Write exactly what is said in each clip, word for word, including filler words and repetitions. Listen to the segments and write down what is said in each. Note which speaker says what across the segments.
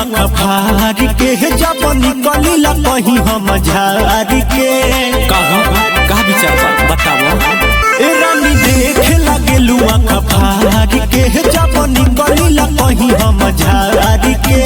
Speaker 1: आँख फार के जब निकली ला कहीं हम झार के
Speaker 2: कहा का विचार बा बताओ।
Speaker 1: ए रानी देख लगेलू आँख फार के जब निकली ला कहीं हम झार के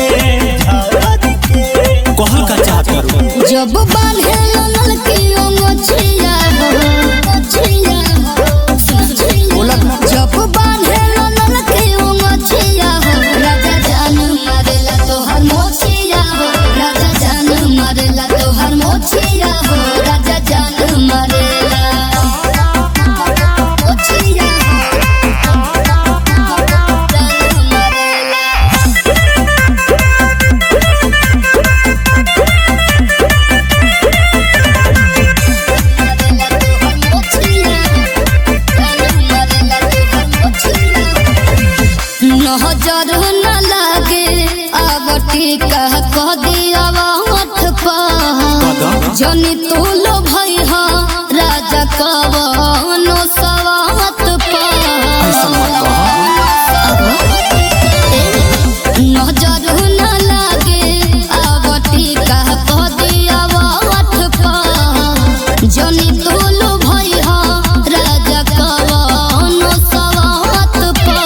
Speaker 2: कहल का चाहत करू
Speaker 3: जब बांधे लल की मोछिया मोछिया बोला जब बांधे लल की मोछिया राजा जान मारेला तोहर मोछिया राजा जान मारेला तोहर मोछिया राजा जान मारेला मोछिया जान मारेला। नजर न लागे आवटी कह कह दिया मठ पर जनी तू लो भाई हा राजा कवनो सवात पर नजर न लागे आवटी कह कह दिया मठ पर जनी तू लो भाई हा राजा कवनो सवात पर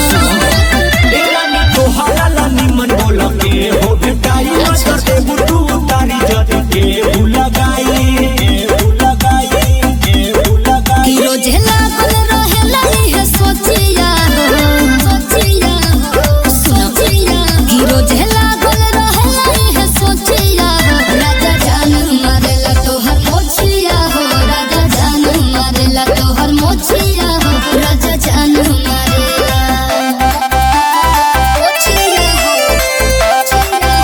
Speaker 1: तोहरा ला निमन बोल के हो भेटाई मटर दे बुटू तारी जत के लगाई लगाई लगाई
Speaker 3: कि रोजे लागल रहेला इहे सोचिया सोचिया सोचिया कि रोजे लागल रहेला इहे सोचिया राजा जान मारेला तोहर मोछिया हो राजा जान मारेला तोहर मोछिया हो राजा जान मारेला मोछिया हो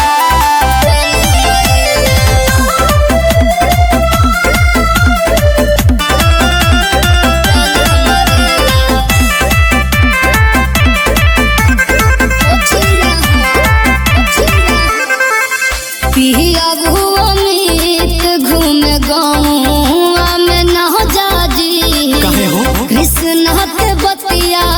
Speaker 3: पिया भुआ मीत घूमे गाँव में न जाजी
Speaker 2: काहे हो
Speaker 3: कृष्ण के बतिया